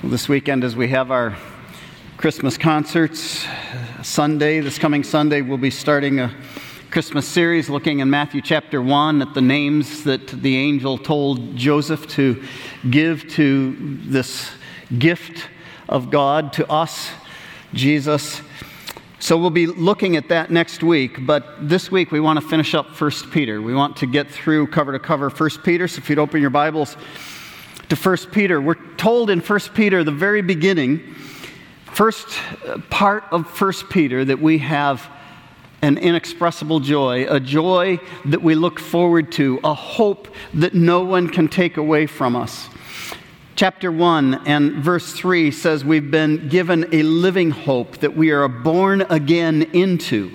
This weekend, as we have our Christmas concerts, this coming Sunday, we'll be starting a Christmas series looking in Matthew chapter 1 at the names that the angel told Joseph to give to this gift of God to us, Jesus. So we'll be looking at that next week, but this week we want to finish up 1 Peter. We want to get through cover to cover 1 Peter, so if you'd open your Bibles to 1 Peter. We're told in 1 Peter, the very beginning, first part of 1 Peter, that we have an inexpressible joy, a joy that we look forward to, a hope that no one can take away from us. Chapter 1 and verse 3 says we've been given a living hope that we are born again into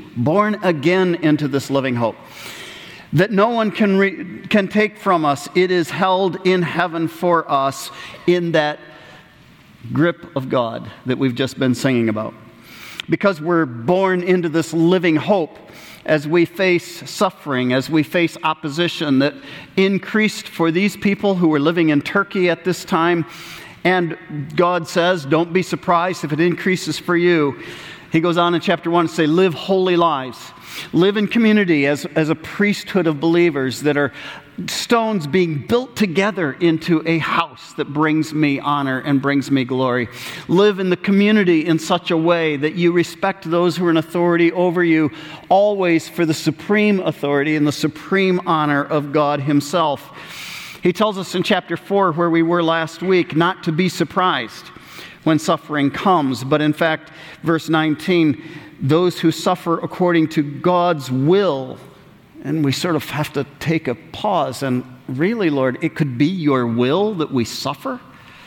this living hope that no one can take from us. It is held in heaven for us in that grip of God that we've just been singing about. Because we're born into this living hope, as we face suffering, as we face opposition that increased for these people who were living in Turkey at this time. And God says, don't be surprised if it increases for you. He goes on in chapter 1 to say, live holy lives. Live in community as a priesthood of believers that are stones being built together into a house that brings me honor and brings me glory. Live in the community in such a way that you respect those who are in authority over you, always for the supreme authority and the supreme honor of God Himself. He tells us in chapter 4, where we were last week, not to be surprised when suffering comes, but in fact, verse 19, those who suffer according to God's will. And we sort of have to take a pause and really, Lord, it could be your will that we suffer.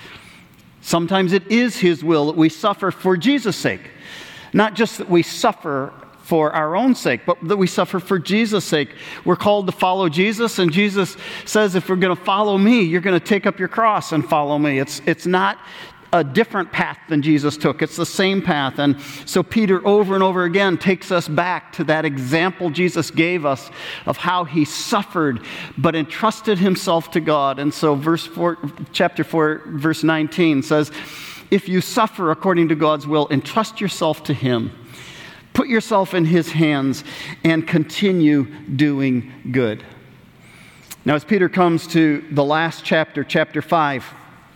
Sometimes it is His will that we suffer for Jesus' sake. Not just that we suffer for our own sake, but that we suffer for Jesus' sake. We're called to follow Jesus, and Jesus says, if you're going to follow me, you're going to take up your cross and follow me. It's not a different path than Jesus took. It's the same path. And so Peter over and over again takes us back to that example Jesus gave us of how He suffered but entrusted Himself to God. And so chapter 4, verse 19 says, if you suffer according to God's will, entrust yourself to Him. Put yourself in His hands and continue doing good. Now, as Peter comes to the last chapter, chapter 5,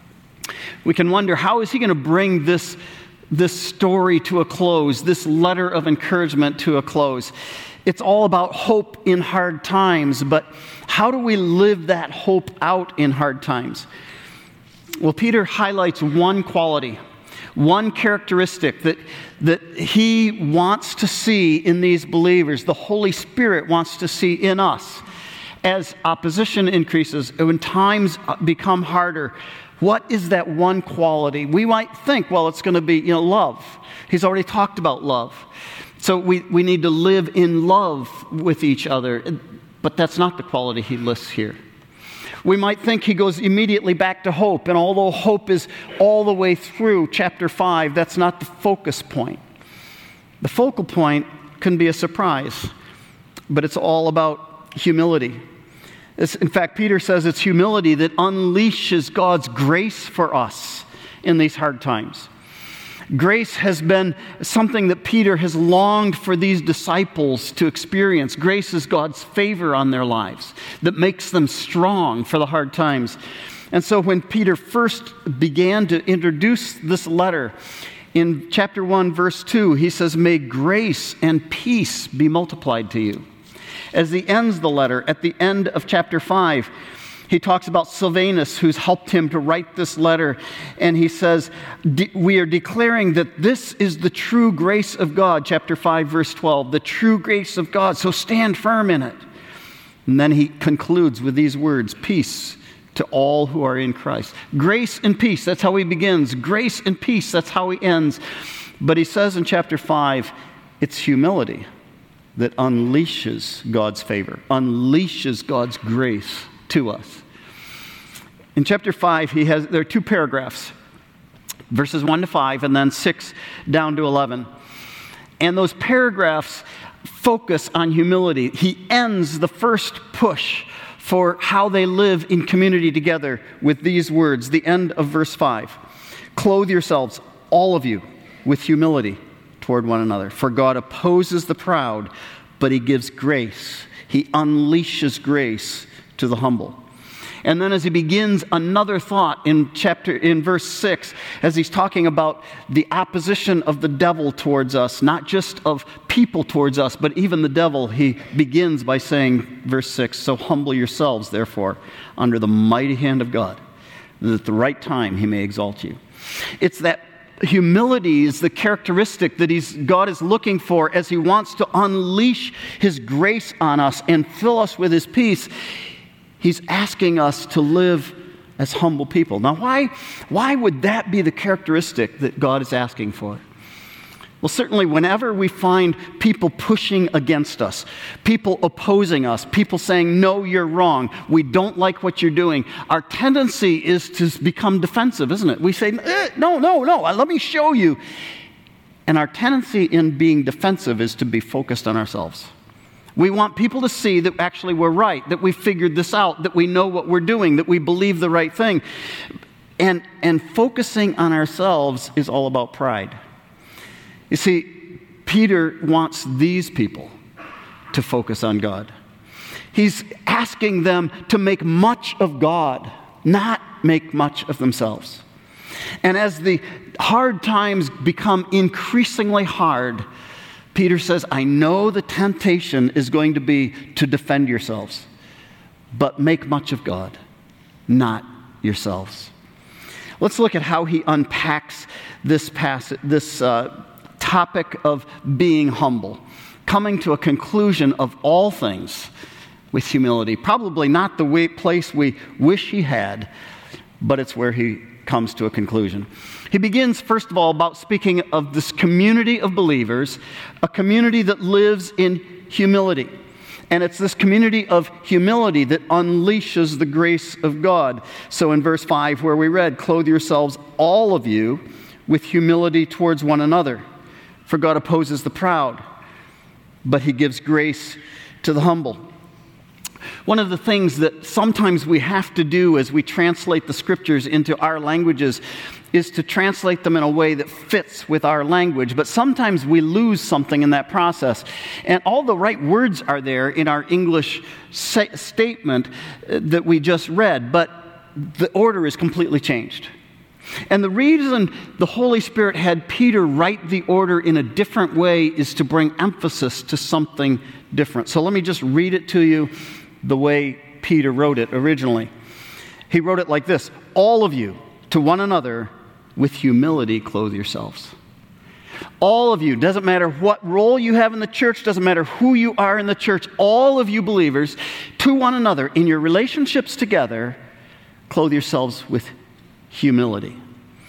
we can wonder, how is he going to bring this story to a close, this letter of encouragement to a close? It's all about hope in hard times, but how do we live that hope out in hard times? Well, Peter highlights one quality, one characteristic that he wants to see in these believers, the Holy Spirit wants to see in us. As opposition increases, when times become harder, what is that one quality? We might think, well, it's going to be, love. He's already talked about love. So we need to live in love with each other. But that's not the quality he lists here. We might think he goes immediately back to hope. And although hope is all the way through chapter 5, that's not the focus point. The focal point can be a surprise. But it's all about humility. In fact, Peter says it's humility that unleashes God's grace for us in these hard times. Grace has been something that Peter has longed for these disciples to experience. Grace is God's favor on their lives that makes them strong for the hard times. And so when Peter first began to introduce this letter, in chapter 1, verse 2, he says, may grace and peace be multiplied to you. As he ends the letter, at the end of chapter 5, he talks about Silvanus, who's helped him to write this letter. And he says, we are declaring that this is the true grace of God, chapter 5, verse 12, the true grace of God, so stand firm in it. And then he concludes with these words, peace to all who are in Christ. Grace and peace, that's how he begins. Grace and peace, that's how he ends. But he says in chapter 5, it's humility that unleashes God's favor, unleashes God's grace to us. In chapter 5, there are two paragraphs, verses 1 to 5, and then 6 down to 11. And those paragraphs focus on humility. He ends the first push for how they live in community together with these words, the end of verse 5. Clothe yourselves, all of you, with humility toward one another. For God opposes the proud, but he gives grace. He unleashes grace to the humble. And then as he begins another thought in verse 6, as he's talking about the opposition of the devil towards us, not just of people towards us, but even the devil, he begins by saying, verse 6, so humble yourselves, therefore, under the mighty hand of God, that at the right time he may exalt you. It's that humility is the characteristic that God is looking for as he wants to unleash his grace on us and fill us with his peace. He's asking us to live as humble people. Now, why would that be the characteristic that God is asking for? Well, certainly whenever we find people pushing against us, people opposing us, people saying, no, you're wrong, we don't like what you're doing, our tendency is to become defensive, isn't it? We say, no, let me show you. And our tendency in being defensive is to be focused on ourselves. We want people to see that actually we're right, that we figured this out, that we know what we're doing, that we believe the right thing. And focusing on ourselves is all about pride. You see, Peter wants these people to focus on God. He's asking them to make much of God, not make much of themselves. And as the hard times become increasingly hard, Peter says, I know the temptation is going to be to defend yourselves, but make much of God, not yourselves. Let's look at how he unpacks this topic of being humble, coming to a conclusion of all things with humility. Probably not the place we wish he had, but it's where he comes to a conclusion. He begins, first of all, about speaking of this community of believers, a community that lives in humility. And it's this community of humility that unleashes the grace of God. So in verse 5, where we read, clothe yourselves, all of you, with humility towards one another. For God opposes the proud, but he gives grace to the humble. One of the things that sometimes we have to do as we translate the scriptures into our languages is to translate them in a way that fits with our language. But sometimes we lose something in that process. And all the right words are there in our English statement that we just read, but the order is completely changed. And the reason the Holy Spirit had Peter write the order in a different way is to bring emphasis to something different. So let me just read it to you the way Peter wrote it originally. He wrote it like this: all of you, to one another, with humility clothe yourselves. All of you, doesn't matter what role you have in the church, doesn't matter who you are in the church, all of you believers, to one another, in your relationships together, clothe yourselves with humility.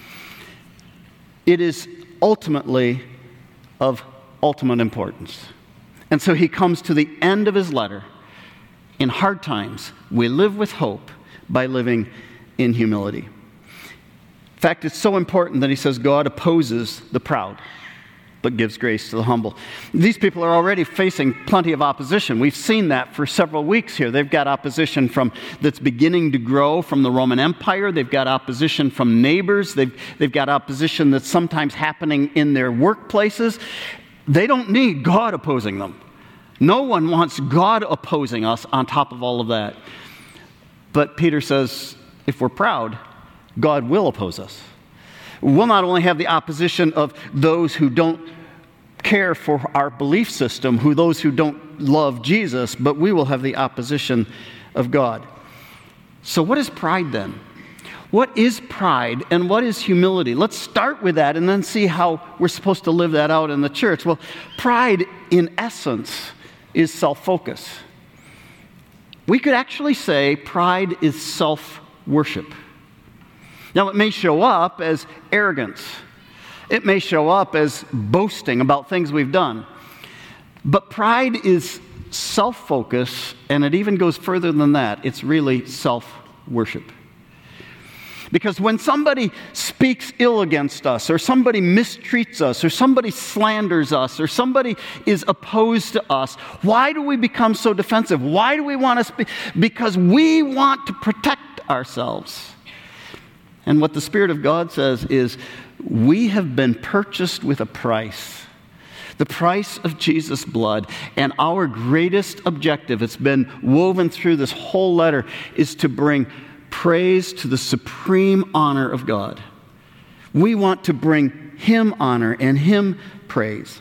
It is ultimately of ultimate importance. And so he comes to the end of his letter. In hard times, we live with hope by living in humility. In fact, it's so important that he says God opposes the proud, but gives grace to the humble. These people are already facing plenty of opposition. We've seen that for several weeks here. They've got opposition that's beginning to grow from the Roman Empire. They've got opposition from neighbors. They've got opposition that's sometimes happening in their workplaces. They don't need God opposing them. No one wants God opposing us on top of all of that. But Peter says, if we're proud, God will oppose us. We'll not only have the opposition of those who don't care for our belief system, those who don't love Jesus, but we will have the opposition of God. So what is pride then? What is pride and what is humility? Let's start with that and then see how we're supposed to live that out in the church. Well, pride in essence is self-focus. We could actually say pride is self-worship. Now, it may show up as arrogance. It may show up as boasting about things we've done. But pride is self-focus, and it even goes further than that. It's really self-worship. Because when somebody speaks ill against us, or somebody mistreats us, or somebody slanders us, or somebody is opposed to us, why do we become so defensive? Why do we want to speak? Because we want to protect ourselves. And what the Spirit of God says is, we have been purchased with a price. The price of Jesus' blood. And our greatest objective, it's been woven through this whole letter, is to bring praise to the supreme honor of God. We want to bring Him honor and Him praise.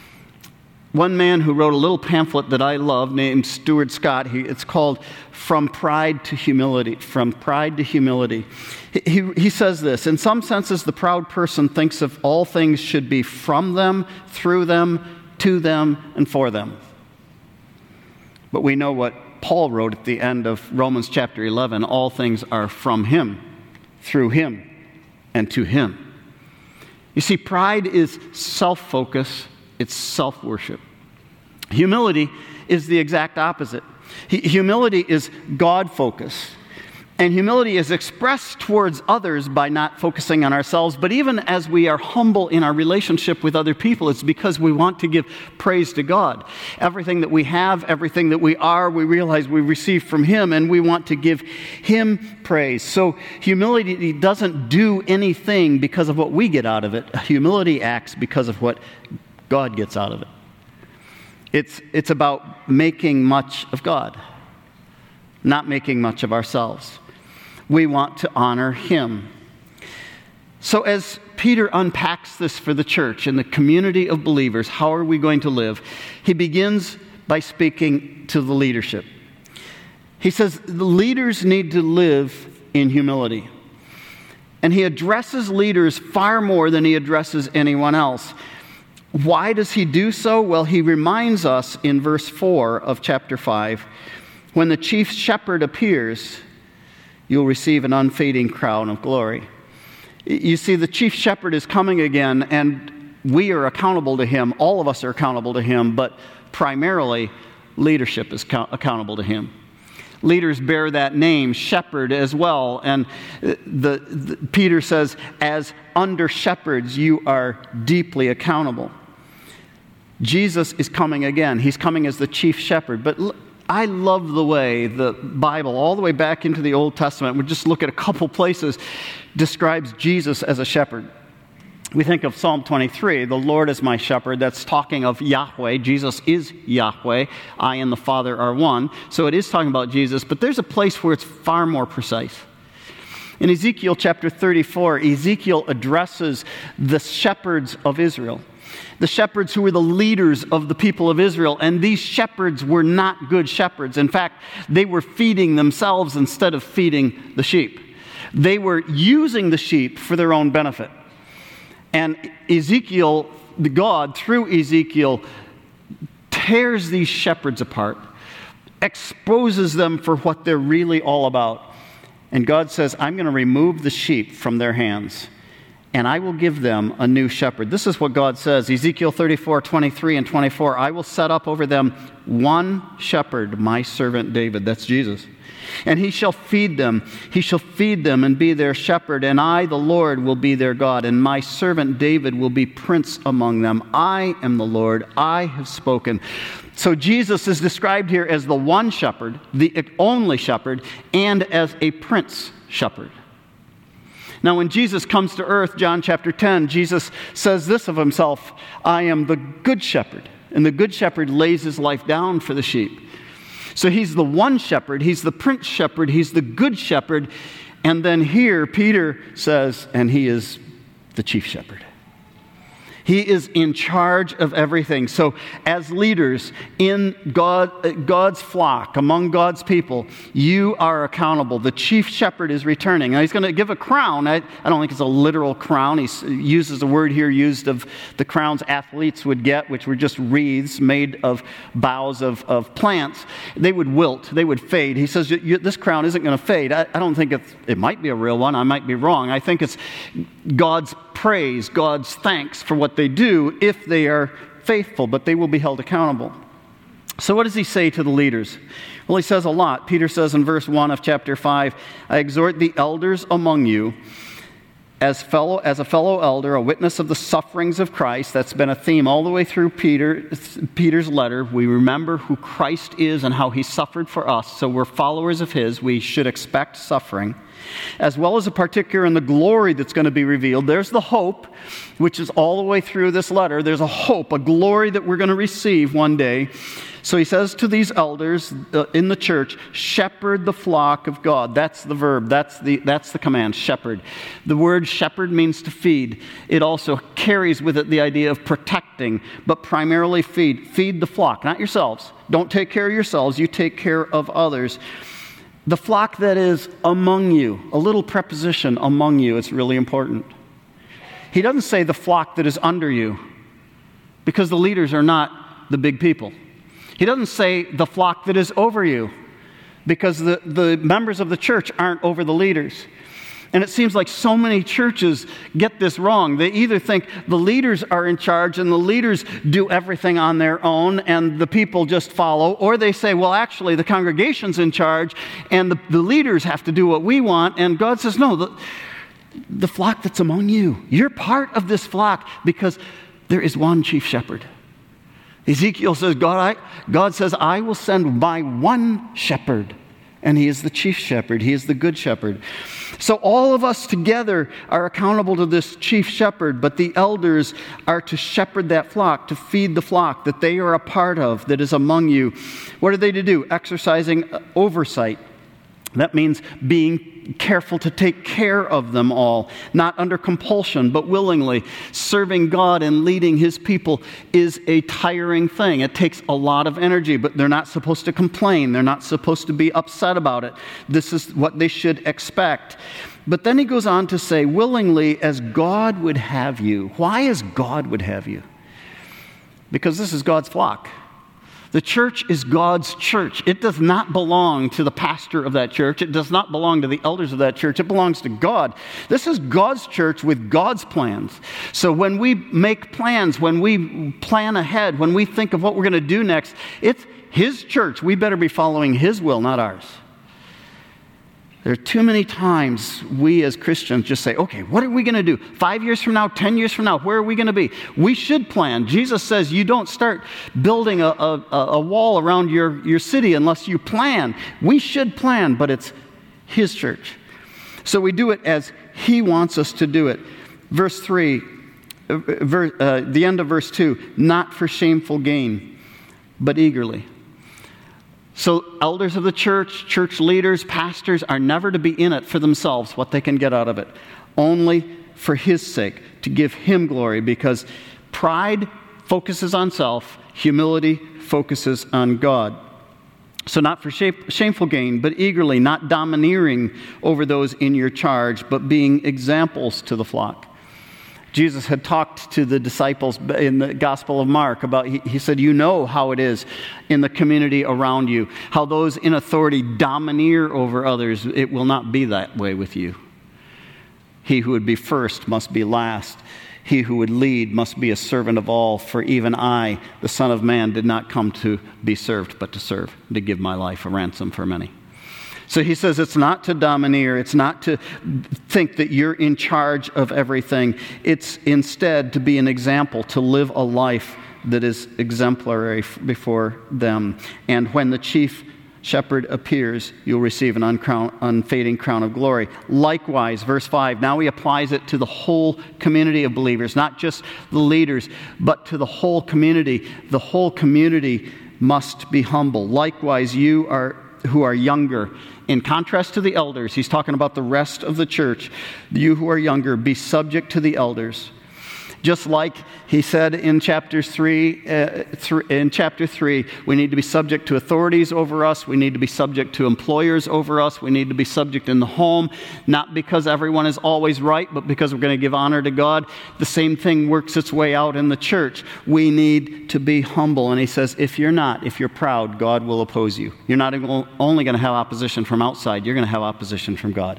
One man who wrote a little pamphlet that I love named Stuart Scott, it's called From Pride to Humility. From Pride to Humility. He says this, in some senses the proud person thinks of all things should be from them, through them, to them, and for them. But we know what Paul wrote at the end of Romans chapter 11, all things are from Him, through Him, and to Him. You see, pride is self-focus. It's self-worship. Humility is the exact opposite. Humility is God-focused. And humility is expressed towards others by not focusing on ourselves. But even as we are humble in our relationship with other people, it's because we want to give praise to God. Everything that we have, everything that we are, we realize we receive from Him, and we want to give Him praise. So humility doesn't do anything because of what we get out of it. Humility acts because of what God gets out of it. It's about making much of God, not making much of ourselves. We want to honor Him. So as Peter unpacks this for the church and the community of believers, how are we going to live? He begins by speaking to the leadership. He says the leaders need to live in humility. And he addresses leaders far more than he addresses anyone else. Why does he do so? Well, he reminds us in verse 4 of chapter 5, when the chief shepherd appears, you'll receive an unfading crown of glory. You see, the chief shepherd is coming again, and we are accountable to Him. All of us are accountable to Him, but primarily, leadership is accountable to Him. Leaders bear that name, shepherd, as well. And Peter says, as under shepherds, you are deeply accountable. Jesus is coming again. He's coming as the chief shepherd. But I love the way the Bible, all the way back into the Old Testament, we just look at a couple places, describes Jesus as a shepherd. We think of Psalm 23, the Lord is my shepherd. That's talking of Yahweh. Jesus is Yahweh. I and the Father are one. So it is talking about Jesus, but there's a place where it's far more precise. In Ezekiel chapter 34, Ezekiel addresses the shepherds of Israel. The shepherds who were the leaders of the people of Israel. And these shepherds were not good shepherds. In fact, they were feeding themselves instead of feeding the sheep. They were using the sheep for their own benefit. And Ezekiel, God, through Ezekiel, tears these shepherds apart, exposes them for what they're really all about. And God says, I'm going to remove the sheep from their hands, and I will give them a new shepherd. This is what God says, Ezekiel 34, 23 and 24. I will set up over them one shepherd, my servant David. That's Jesus. And he shall feed them. He shall feed them and be their shepherd. And I, the Lord, will be their God. And my servant David will be prince among them. I am the Lord. I have spoken. So Jesus is described here as the one shepherd, the only shepherd, and as a prince shepherd. Now, when Jesus comes to earth, John chapter 10, Jesus says this of himself, I am the good shepherd. And the good shepherd lays his life down for the sheep. So he's the one shepherd, he's the prince shepherd, he's the good shepherd. And then here, Peter says, and he is the chief shepherd. He is in charge of everything. So as leaders in God's flock, among God's people, you are accountable. The chief shepherd is returning. Now he's going to give a crown. I don't think it's a literal crown. He uses the word here used of the crowns athletes would get, which were just wreaths made of boughs of plants. They would wilt. They would fade. He says, this crown isn't going to fade. I don't think it might be a real one. I might be wrong. I think it's God's praise, God's thanks for what they do if they are faithful, but they will be held accountable. So what does he say to the leaders? Well, he says a lot. Peter says in verse 1 of chapter 5, I exhort the elders among you as a fellow elder, a witness of the sufferings of Christ. That's been a theme all the way through Peter's letter. We remember who Christ is and how he suffered for us. So we're followers of his. We should expect suffering. as well as a partaker in the glory that's going to be revealed. There's the hope, which is all the way through this letter. There's a hope, a glory that we're going to receive one day. So he says to these elders in the church, shepherd the flock of God. That's the verb. That's the command, shepherd. The word shepherd means to feed. It also carries with it the idea of protecting, but primarily feed. Feed the flock, not yourselves. Don't take care of yourselves. You take care of others. The flock that is among you. A little preposition, among you. It's really important. He doesn't say the flock that is under you, because the leaders are not the big people. He doesn't say the flock that is over you, because the members of the church aren't over the leaders. And it seems like so many churches get this wrong. They either think the leaders are in charge and the leaders do everything on their own and the people just follow, or they say, well, actually, the congregation's in charge and the leaders have to do what we want. And God says, no, the flock that's among you, you're part of this flock because there is one chief shepherd. Ezekiel says, God says, I will send my one shepherd, and he is the chief shepherd. He is the good shepherd. So all of us together are accountable to this chief shepherd, but the elders are to shepherd that flock, to feed the flock that they are a part of, that is among you. What are they to do? Exercising oversight. That means being careful to take care of them all, not under compulsion, but willingly. Serving God and leading His people is a tiring thing. It takes a lot of energy, but they're not supposed to complain. They're not supposed to be upset about it. This is what they should expect. But then he goes on to say, willingly as God would have you. Why as God would have you? Because this is God's flock. The church is God's church. It does not belong to the pastor of that church. It does not belong to the elders of that church. It belongs to God. This is God's church with God's plans. So when we make plans, when we plan ahead, when we think of what we're going to do next, it's His church. We better be following His will, not ours. There are too many times we as Christians just say, okay, what are we going to do? 5 years from now, 10 years from now, where are we going to be? We should plan. Jesus says you don't start building a wall around your city unless you plan. We should plan, but it's His church. So we do it as He wants us to do it. Verse 3, the end of verse 2, not for shameful gain, but eagerly. So elders of the church leaders, pastors are never to be in it for themselves, what they can get out of it. Only for His sake, to give Him glory, because pride focuses on self, humility focuses on God. So not for shameful gain, but eagerly, not domineering over those in your charge, but being examples to the flock. Jesus had talked to the disciples in the Gospel of Mark about, he said, you know how it is in the community around you, how those in authority domineer over others. It will not be that way with you. He who would be first must be last. He who would lead must be a servant of all. For even I, the Son of Man, did not come to be served, but to serve, to give my life a ransom for many. So he says it's not to domineer. It's not to think that you're in charge of everything. It's instead to be an example, to live a life that is exemplary before them. And when the chief shepherd appears, you'll receive an unfading crown of glory. Likewise, verse 5, now he applies it to the whole community of believers, not just the leaders, but to the whole community. The whole community must be humble. Likewise, you who are younger, in contrast to the elders, he's talking about the rest of the church. You who are younger, be subject to the elders. Just like he said in chapter 3, we need to be subject to authorities over us. We need to be subject to employers over us. We need to be subject in the home, not because everyone is always right, but because we're going to give honor to God. The same thing works its way out in the church. We need to be humble. And he says, if you're proud, God will oppose you. You're not only going to have opposition from outside, you're going to have opposition from God.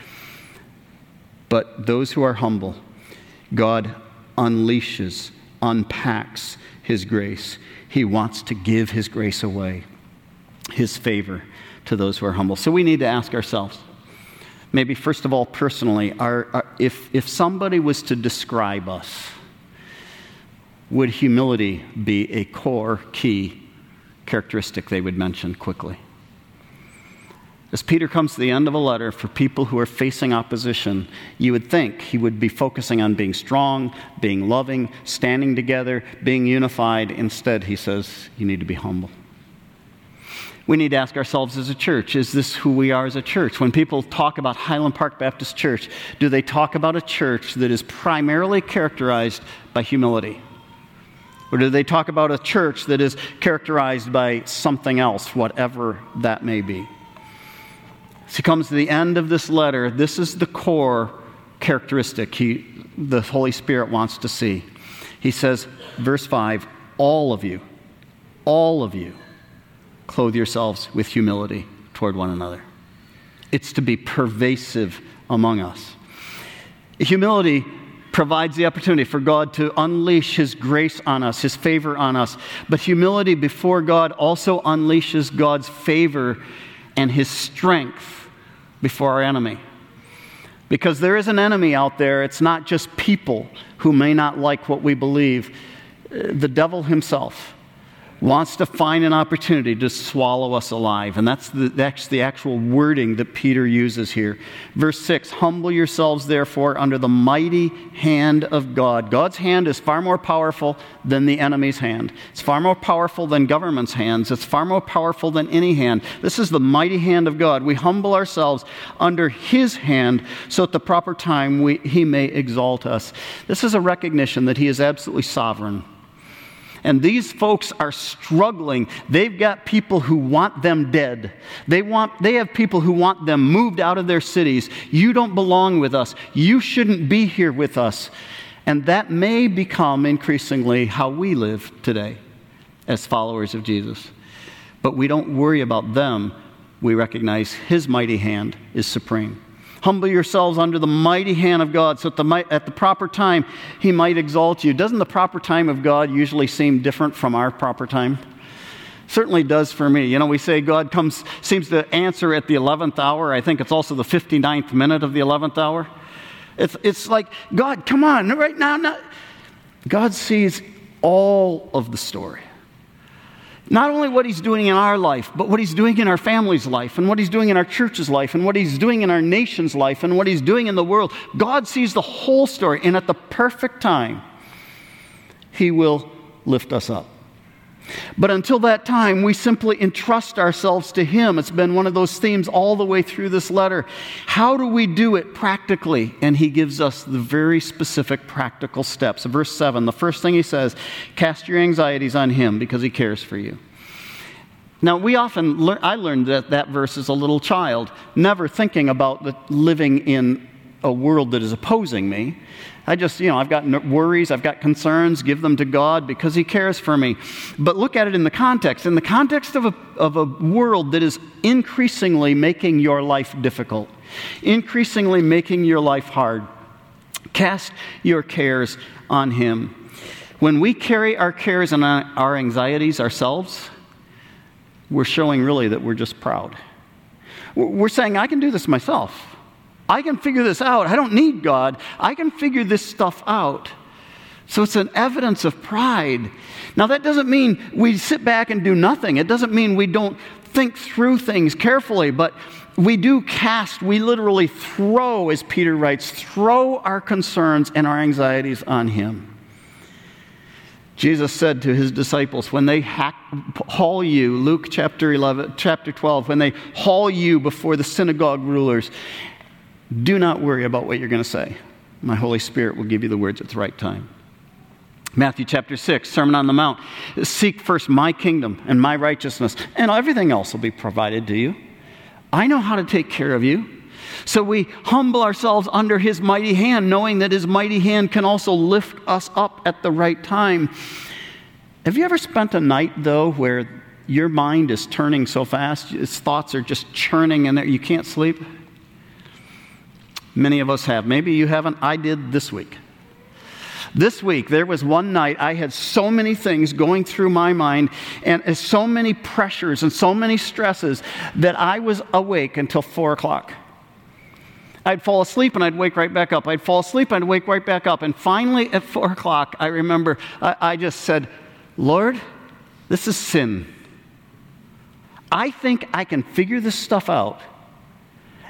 But those who are humble, God unleashes, unpacks His grace. He wants to give His grace away, His favor to those who are humble. So we need to ask ourselves, maybe first of all personally, if somebody was to describe us, would humility be a core, key characteristic they would mention quickly? As Peter comes to the end of a letter for people who are facing opposition, you would think he would be focusing on being strong, being loving, standing together, being unified. Instead, he says, you need to be humble. We need to ask ourselves as a church, is this who we are as a church? When people talk about Highland Park Baptist Church, do they talk about a church that is primarily characterized by humility? Or do they talk about a church that is characterized by something else, whatever that may be? As he comes to the end of this letter, this is the core characteristic the Holy Spirit wants to see. He says, verse 5, all of you, clothe yourselves with humility toward one another. It's to be pervasive among us. Humility provides the opportunity for God to unleash His grace on us, His favor on us. But humility before God also unleashes God's favor and His strength before our enemy. Because there is an enemy out there. It's not just people who may not like what we believe. The devil himself wants to find an opportunity to swallow us alive. And that's the actual wording that Peter uses here. Verse 6, humble yourselves therefore under the mighty hand of God. God's hand is far more powerful than the enemy's hand. It's far more powerful than government's hands. It's far more powerful than any hand. This is the mighty hand of God. We humble ourselves under His hand so at the proper time He may exalt us. This is a recognition that He is absolutely sovereign. And these folks are struggling. They've got people who want them dead. They have people who want them moved out of their cities. You don't belong with us. You shouldn't be here with us. And that may become increasingly how we live today as followers of Jesus. But we don't worry about them. We recognize His mighty hand is supreme. Humble yourselves under the mighty hand of God so at the proper time He might exalt you. Doesn't the proper time of God usually seem different from our proper time? Certainly does for me. You know, we say God seems to answer at the 11th hour. I think it's also the 59th minute of the 11th hour. It's like, God, come on, right now. God sees all of the story. Not only what He's doing in our life, but what He's doing in our family's life, and what He's doing in our church's life, and what He's doing in our nation's life, and what He's doing in the world. God sees the whole story, and at the perfect time, He will lift us up. But until that time, we simply entrust ourselves to Him. It's been one of those themes all the way through this letter. How do we do it practically? And he gives us the very specific practical steps. In verse 7, the first thing he says, cast your anxieties on Him because He cares for you. Now, I learned that verse as a little child, never thinking about living in a world that is opposing me. I just, I've got worries, I've got concerns, give them to God because He cares for me. But look at it in the context. In the context of a world that is increasingly making your life difficult, increasingly making your life hard, cast your cares on Him. When we carry our cares and our anxieties ourselves, we're showing really that we're just proud. We're saying, I can do this myself. I can figure this out. I don't need God. I can figure this stuff out. So it's an evidence of pride. Now, that doesn't mean we sit back and do nothing. It doesn't mean we don't think through things carefully, but we literally throw, as Peter writes, throw our concerns and our anxieties on Him. Jesus said to His disciples, when they haul you, Luke chapter 12, when they haul you before the synagogue rulers, do not worry about what you're going to say. My Holy Spirit will give you the words at the right time. Matthew chapter 6, Sermon on the Mount. Seek first my kingdom and my righteousness, and everything else will be provided to you. I know how to take care of you. So we humble ourselves under His mighty hand, knowing that His mighty hand can also lift us up at the right time. Have you ever spent a night, though, where your mind is turning so fast, its thoughts are just churning in there, you can't sleep? Many of us have. Maybe you haven't. I did this week. This week, there was one night I had so many things going through my mind and so many pressures and so many stresses that I was awake until 4 o'clock. I'd fall asleep and I'd wake right back up. I'd fall asleep and I'd wake right back up. And finally, at 4 o'clock, I remember I just said, Lord, this is sin. I think I can figure this stuff out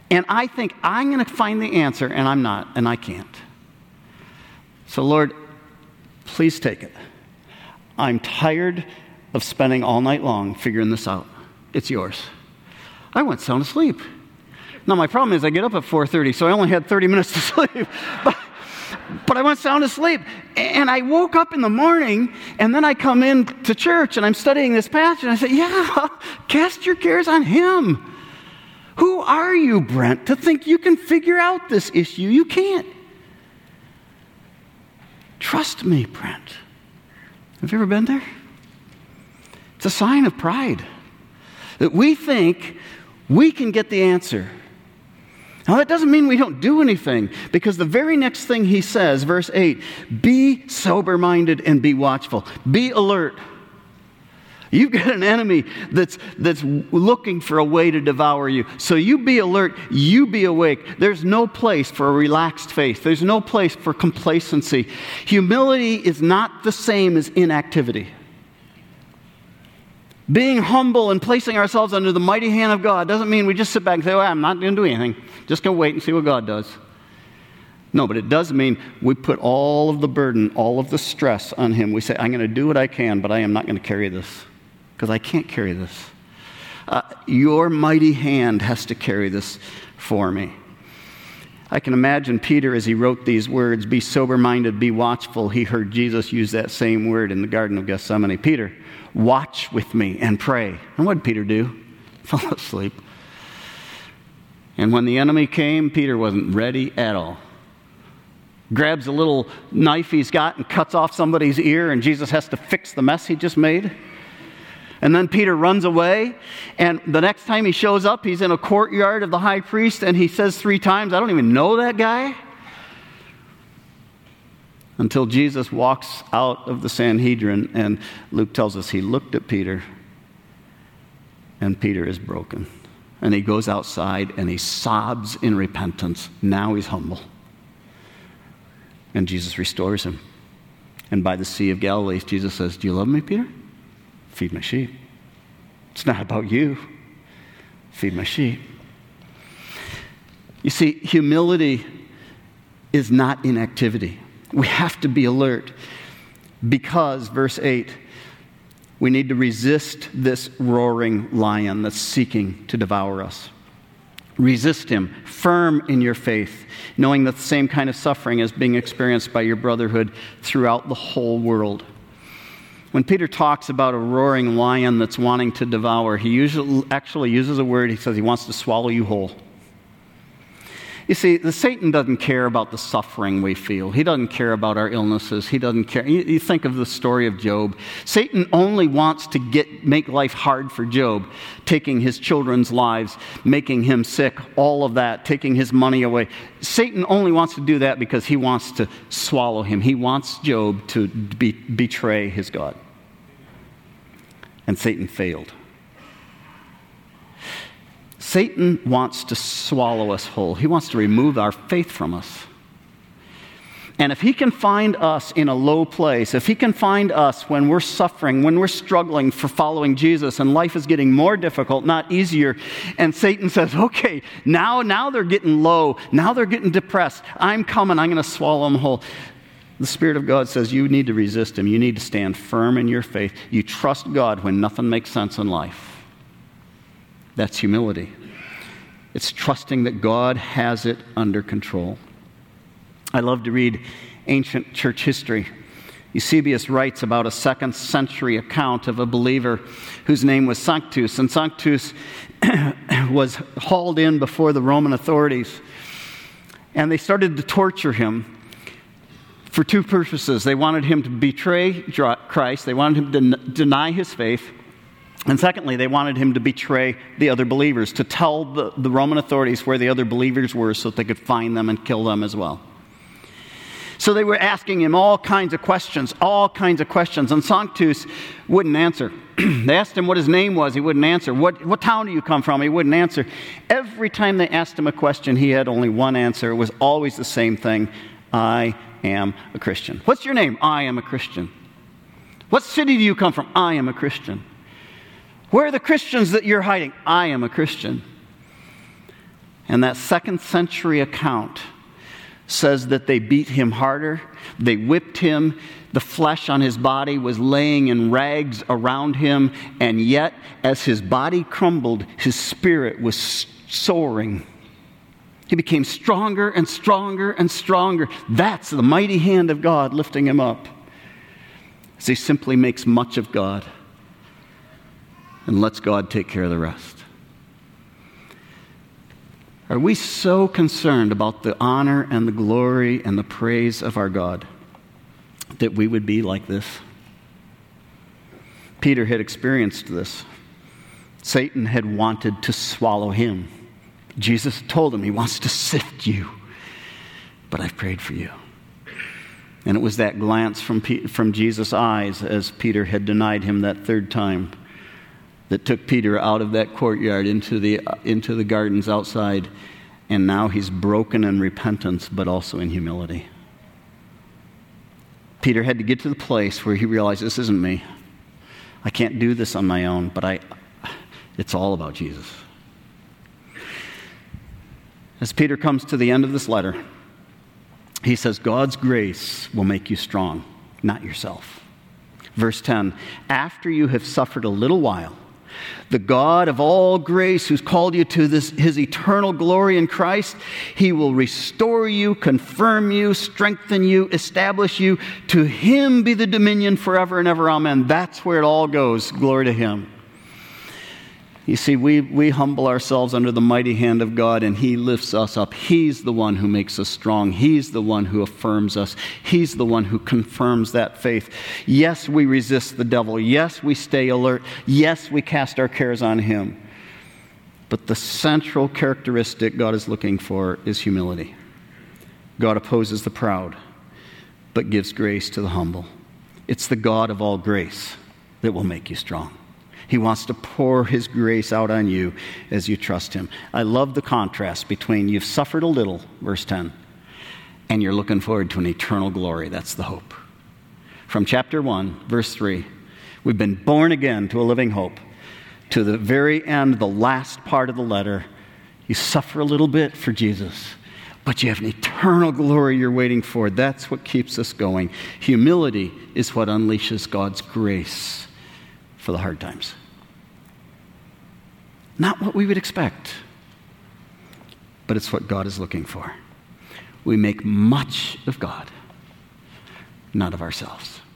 And I think I'm going to find the answer, and I'm not, and I can't. So, Lord, please take it. I'm tired of spending all night long figuring this out. It's yours. I went sound asleep. Now, my problem is I get up at 4:30, so I only had 30 minutes to sleep. But I went sound asleep. And I woke up in the morning, and then I come in to church, and I'm studying this passage, and I say, yeah, cast your cares on him. Who are you, Brent, to think you can figure out this issue? You can't. Trust me, Brent. Have you ever been there? It's a sign of pride that we think we can get the answer. Now, that doesn't mean we don't do anything, because the very next thing he says, verse 8, be sober-minded and be watchful. Be alert. You've got an enemy that's looking for a way to devour you. So you be alert, you be awake. There's no place for a relaxed faith. There's no place for complacency. Humility is not the same as inactivity. Being humble and placing ourselves under the mighty hand of God doesn't mean we just sit back and say, well, I'm not going to do anything. Just going to wait and see what God does. No, but it does mean we put all of the burden, all of the stress on him. We say, I'm going to do what I can, but I am not going to carry this, because I can't carry this. Your mighty hand has to carry this for me. I can imagine Peter, as he wrote these words, be sober-minded, be watchful. He heard Jesus use that same word in the Garden of Gethsemane. Peter, watch with me and pray. And what did Peter do? Fall asleep. And when the enemy came, Peter wasn't ready at all. Grabs a little knife he's got and cuts off somebody's ear, and Jesus has to fix the mess he just made. And then Peter runs away, and the next time he shows up, he's in a courtyard of the high priest, and he says 3 times, I don't even know that guy. Until Jesus walks out of the Sanhedrin, and Luke tells us he looked at Peter, and Peter is broken. And he goes outside, and he sobs in repentance. Now he's humble. And Jesus restores him. And by the Sea of Galilee, Jesus says, do you love me, Peter? Feed my sheep. It's not about you. Feed my sheep. You see, humility is not inactivity. We have to be alert because, verse 8, we need to resist this roaring lion that's seeking to devour us. Resist him, firm in your faith, knowing that the same kind of suffering is being experienced by your brotherhood throughout the whole world. When Peter talks about a roaring lion that's wanting to devour, he actually uses a word. He says he wants to swallow you whole. You see, Satan doesn't care about the suffering we feel. He doesn't care about our illnesses. He doesn't care. You think of the story of Job. Satan only wants to make life hard for Job, taking his children's lives, making him sick, all of that, taking his money away. Satan only wants to do that because he wants to swallow him. He wants Job to betray his God. And Satan failed. Satan wants to swallow us whole. He wants to remove our faith from us. And if he can find us in a low place, if he can find us when we're suffering, when we're struggling for following Jesus and life is getting more difficult, not easier, and Satan says, okay, now they're getting low, now they're getting depressed, I'm coming, I'm going to swallow them whole. The Spirit of God says you need to resist him. You need to stand firm in your faith. You trust God when nothing makes sense in life. That's humility. It's trusting that God has it under control. I love to read ancient church history. Eusebius writes about a 2nd century account of a believer whose name was Sanctus. And Sanctus was hauled in before the Roman authorities. And they started to torture him for 2 purposes. They wanted him to betray Christ. They wanted him to deny his faith. And secondly, they wanted him to betray the other believers, to tell the Roman authorities where the other believers were so that they could find them and kill them as well. So they were asking him all kinds of questions, and Sanctus wouldn't answer. They asked him what his name was, he wouldn't answer. What town do you come from? He wouldn't answer. Every time they asked him a question, he had only one answer. It was always the same thing: I am a Christian. What's your name? I am a Christian. What city do you come from? I am a Christian. Where are the Christians that you're hiding? I am a Christian. And that second century account says that they beat him harder, they whipped him, the flesh on his body was laying in rags around him, and yet as his body crumbled, his spirit was soaring. He became stronger and stronger and stronger. That's the mighty hand of God lifting him up as he simply makes much of God and lets God take care of the rest. Are we so concerned about the honor and the glory and the praise of our God that we would be like this? Peter had experienced this. Satan had wanted to swallow him. Jesus told him he wants to sift you, but I've prayed for you. And it was that glance from Jesus' eyes as Peter had denied him that third time that took Peter out of that courtyard into the gardens outside, and now he's broken in repentance, but also in humility. Peter had to get to the place where he realized, this isn't me. I can't do this on my own, but it's all about Jesus. As Peter comes to the end of this letter, he says, God's grace will make you strong, not yourself. Verse 10, after you have suffered a little while, the God of all grace who's called you to his eternal glory in Christ, he will restore you, confirm you, strengthen you, establish you. To him be the dominion forever and ever. Amen. That's where it all goes. Glory to him. You see, we humble ourselves under the mighty hand of God, and he lifts us up. He's the one who makes us strong. He's the one who affirms us. He's the one who confirms that faith. Yes, we resist the devil. Yes, we stay alert. Yes, we cast our cares on him. But the central characteristic God is looking for is humility. God opposes the proud, but gives grace to the humble. It's the God of all grace that will make you strong. He wants to pour his grace out on you as you trust him. I love the contrast between you've suffered a little, verse 10, and you're looking forward to an eternal glory. That's the hope. From chapter 1, verse 3, we've been born again to a living hope. To the very end, the last part of the letter, you suffer a little bit for Jesus, but you have an eternal glory you're waiting for. That's what keeps us going. Humility is what unleashes God's grace for the hard times. Not what we would expect, but it's what God is looking for. We make much of God, not of ourselves.